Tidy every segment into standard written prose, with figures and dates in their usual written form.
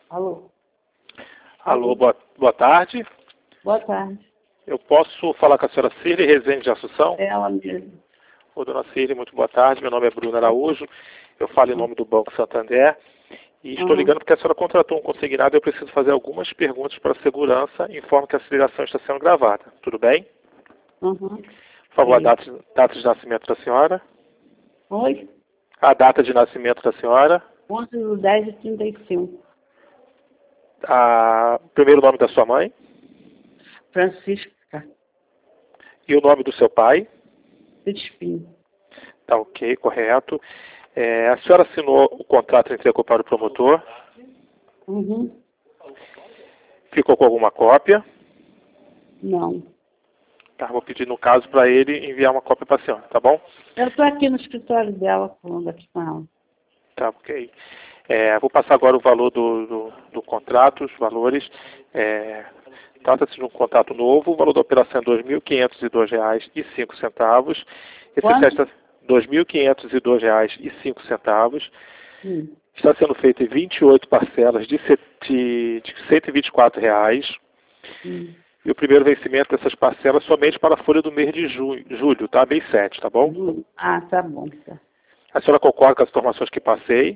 Alô? Alô, boa tarde. Boa tarde. Eu posso falar com a senhora Cirlei Rezende de Assunção? É ela mesmo. Ô, dona Cirlei, muito boa tarde. Meu nome é Bruno Araújo. Eu falo em nome do Banco Santander. E estou ligando porque a senhora contratou um consignado e eu preciso fazer algumas perguntas para a segurança. Informo que a ligação está sendo gravada. Tudo bem? Por favor, a data de nascimento da senhora. Oi? A data de nascimento da senhora. 11/10/35. Primeiro nome da sua mãe. Francisca E o nome do seu pai. Crispim. Tá ok, correto. A senhora assinou o contrato entre a culpado e o promotor. Ficou com alguma cópia? Não. Tá, vou pedir no caso para ele enviar uma cópia para a senhora, tá bom? Eu estou aqui no escritório dela, falando aqui com ela. Tá, ok. Vou passar agora o valor do contrato, os valores. Trata-se de um contrato novo, o valor da operação é R$ 2.502,05. Quanto? R$ 2.502,05. Está sendo feito em 28 parcelas de R$ 124,00. E o primeiro vencimento dessas parcelas somente para a folha do mês de julho, tá? Mês 7, tá bom? Ah, tá bom. Tá. A senhora concorda com as informações que passei?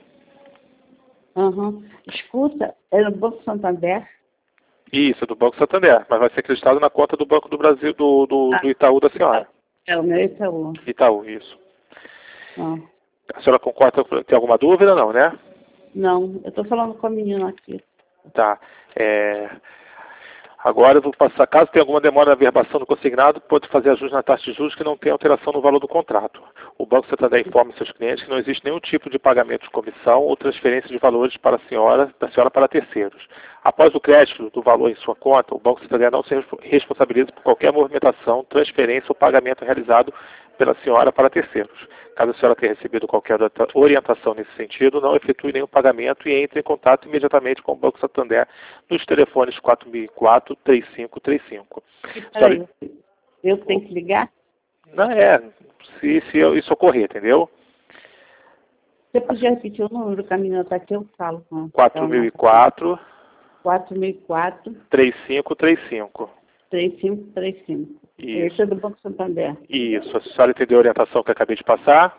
Escuta, é no Banco Santander? Isso, do Banco Santander, mas vai ser acreditado na conta do Banco do Brasil, do Itaú da senhora. É o meu Itaú. Itaú, isso. A senhora concorda? Tem alguma dúvida? Não, né? Não, eu estou falando com a menina aqui. Tá. Agora eu vou passar, caso tenha alguma demora na verbação do consignado, pode fazer ajuste na taxa de juros que não tem alteração no valor do contrato. O Banco Santander informa seus clientes que não existe nenhum tipo de pagamento de comissão ou transferência de valores para da senhora para terceiros. Após o crédito do valor em sua conta, o Banco Santander não se responsabiliza por qualquer movimentação, transferência ou pagamento realizado pela senhora para terceiros. Caso a senhora tenha recebido qualquer orientação nesse sentido, não efetue nenhum pagamento e entre em contato imediatamente com o Banco Santander nos telefones 4004-3535. Peraí, eu tenho que ligar? Não se isso ocorrer, entendeu? Você podia repetir o número do caminho está aqui, eu falo com 4004 4004 3535. 3535. Isso. Esse é do Banco Santander. Isso. A senhora entendeu a orientação que eu acabei de passar?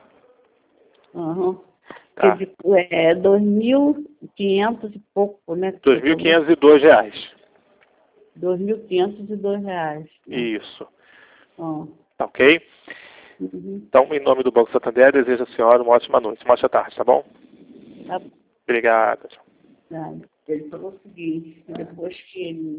Tá. É 2.500 e pouco, né? R$ 2.502. R$ 2.502. Isso. Tá ok? Então, em nome do Banco Santander, desejo à senhora uma ótima noite, uma ótima tarde, tá bom? Tá bom. Obrigado. Ele falou o seguinte, depois que ele